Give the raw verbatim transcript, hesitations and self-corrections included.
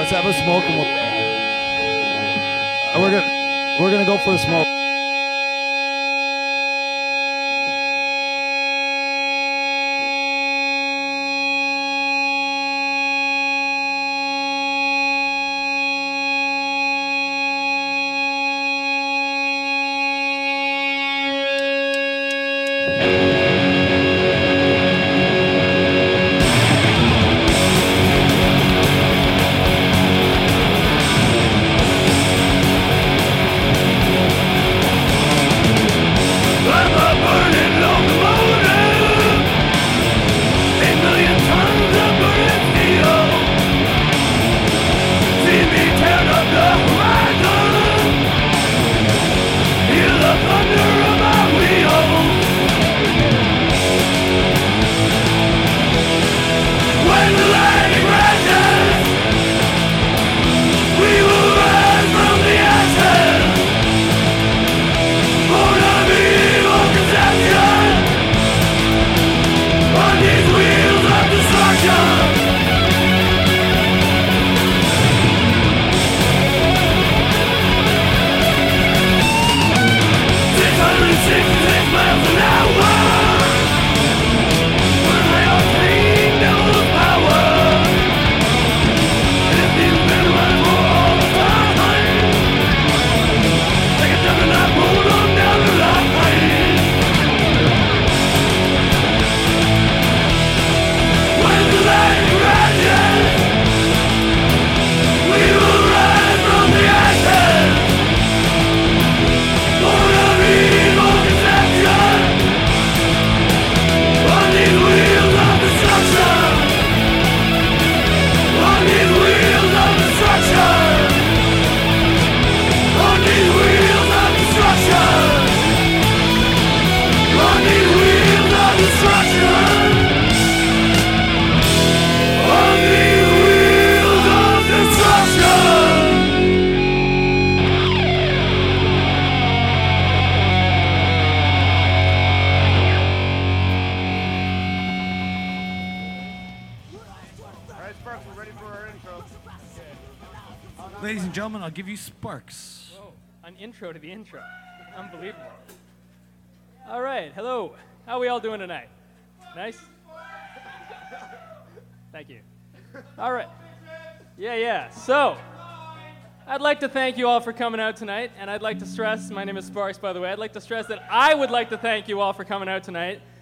let's have a smoke and we'll, uh, we're gonna we're gonna go for a smoke. Ladies and gentlemen, I'll give you Sparks. Whoa, an intro to the intro. Unbelievable. All right, hello. How are we all doing tonight? Nice? Thank you. All right. Yeah, yeah. So, I'd like to thank you all for coming out tonight, and I'd like to stress, my name is Sparks, by the way, I'd like to stress that I would like to thank you all for coming out tonight,